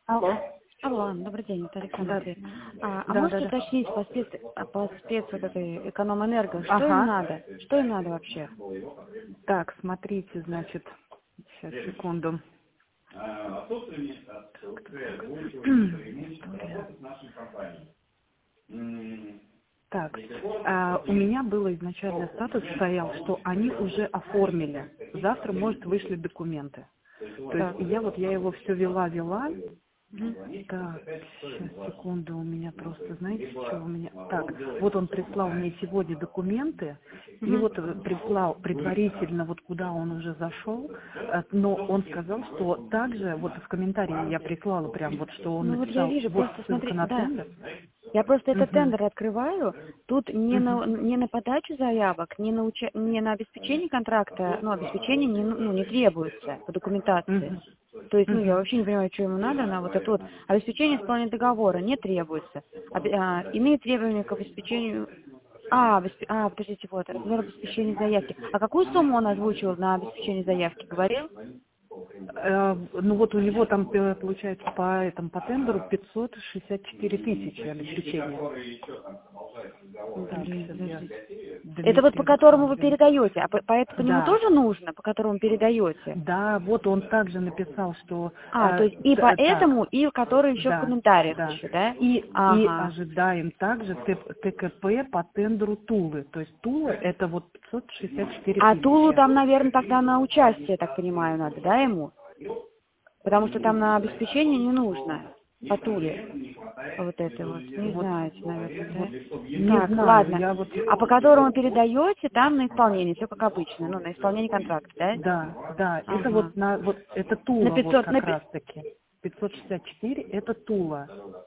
Алло. Алло, добрый день, это Александр. Да, А да, можете да. уточнить по спец вот этой эконом-энерго, что им Ага. надо? Что им надо вообще? Так, смотрите, значит, сейчас, секунду. Так, у меня было изначально статус стоял, что они уже оформили. Завтра, может, вышли документы. То Так. есть я его все вела. Мгм. Так, сейчас, секунду, у меня просто, знаете, что у меня... Так, вот он прислал мне сегодня документы, и Мгм. вот прислал предварительно, вот куда он уже зашел, но он сказал, что также, вот в комментарии я прислала прям вот, что он Ну вот я написал, вижу, вот просто ссылка смотри, на да. тендер. Я просто этот Мгм. тендер открываю, тут Мгм. не на подачу заявок, не на обеспечение контракта, ну, обеспечение не требуется по документации. Мгм. То есть, я Мгм. вообще не понимаю, что ему надо, на вот это вот обеспечение исполнения договора не требуется. Иные требования к обеспечению... подождите, вот, размер обеспечения заявки. А какую сумму он озвучивал на обеспечение заявки, говорил? Ну вот у него там получается по тендеру 564 тысячи обеспечения. Так, Блин, сейчас я подождите. Это вот по Дмитрия которому вы Александровича. передаете, а по нему Да, тоже нужно, по которому передаете? да, вот он также написал, что То есть и по так, этому, и который еще в да, комментариях да. еще, да? И Ага. ожидаем также ТКП по тендеру Тулы. То есть Тула это вот 564 А Тулу тысячи. там, наверное, тогда на участие, я так понимаю, надо, да, ему? Потому что там на обеспечение не нужно по Туле. Вот это вот. Не Вот, знаете, наверное, вот да? не Так, знаю, ладно. я вот А по которому передаете, там на исполнение, все как обычно, на исполнение контракта, да? да, это Ага. вот это На Тула вот 500, как раз таки. 564 это Тула.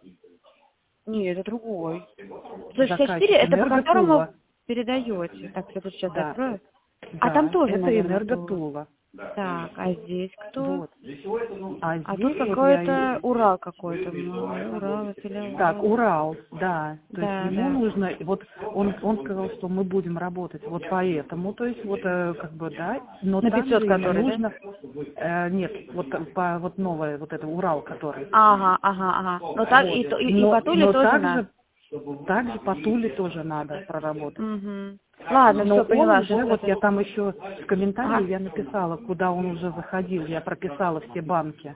Не, это другой. 164 Заказчик это по которому Энерготула. передаете. Так, я тут сейчас Да, открою. А там да, тоже, это наверное, Тула. Энерготула. Так, а здесь кто? Вот. А А тут здесь вот я... какой-то Урал какой-то. Урал, филиал Так, Урал. Урал, да. То есть Да, ему да. нужно... Вот он сказал, что мы будем работать вот по этому. То есть вот как бы, да. Но На 500 также ему который, да? нужно... нет, вот по вот новое, вот это Урал, который. Ага. Но так Вот. и по Туле Но тоже надо. также по Туле тоже надо проработать. Угу. Ладно, Но все, он поняла. уже, вот я там еще в комментарии Ага. я написала, куда он уже заходил, я прописала все банки.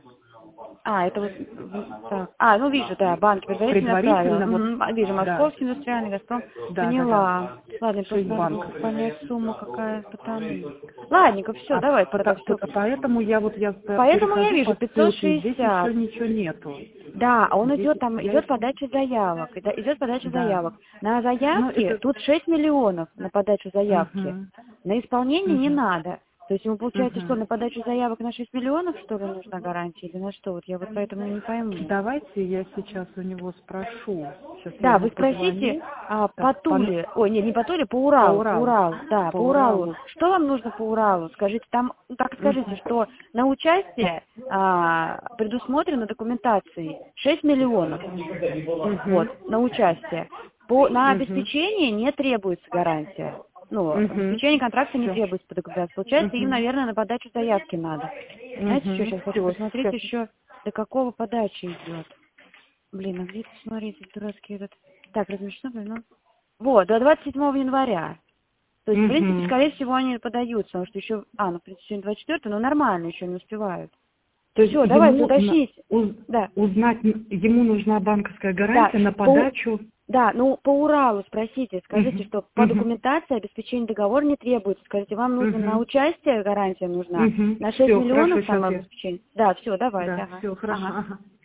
Это вот, так. Ну вижу, да, банки предварительно отправила. Предварительно вот, Вижу, да, Московский индустриальный, Газпром. да. Поняла. Ладно, 6 просто надо банков. будет понять сумму какая там. Ладненько, все, давайте тогда все. Поэтому я Поэтому я перехожу вижу по ссылке, и здесь еще 560. ничего нету. Да, а он Здесь идет, там я, идет подача заявок. Идет подача да, заявок. На ну заявке это, тут 6 миллионов на подачу заявки. угу, На исполнение не угу. надо. То есть ему получается, что Угу. на подачу заявок на 6 миллионов, что ли, нужна гарантия, или на что? Вот я вот поэтому не пойму. Давайте я сейчас у него спрошу. Сейчас я Да, ему вы спросите позвоню. по Так, Туле, не по Туле, по По Уралу. Уралу, да, По по Уралу. Уралу. Что вам нужно по Уралу? Скажите, там, так скажите, Мгм. что на участие предусмотрено документацией 6 миллионов, Мгм. вот, на участие. На Мгм. обеспечение не требуется гарантия. Мгм. Обеспечение контракта не Все. требуется по документации. Получается, им, Угу. наверное, на подачу заявки надо. Знаете, что Угу. сейчас хочу Все. посмотреть еще, до какого подачи идет. Блин, а где тут, смотрите, дурацкий этот... Так, размещено, ну... Вот, до 27 января. То есть, в принципе, Угу. скорее всего, они подаются, потому что еще... в принципе, сегодня 24, но нормально, еще не успевают. То есть Все, давайте, ему уточните. Да, узнать, ему нужна банковская да, гарантия на подачу. да, по Уралу спросите, скажите, Угу. что по Угу. документации обеспечение договора не требуется. Скажите, вам нужно на Угу. участие гарантия нужна? Угу. На 6 Все, хорошо, миллионов сейчас там я. обеспечение? Да, все, давайте, Да, ага. все, хорошо. Ага. Ага.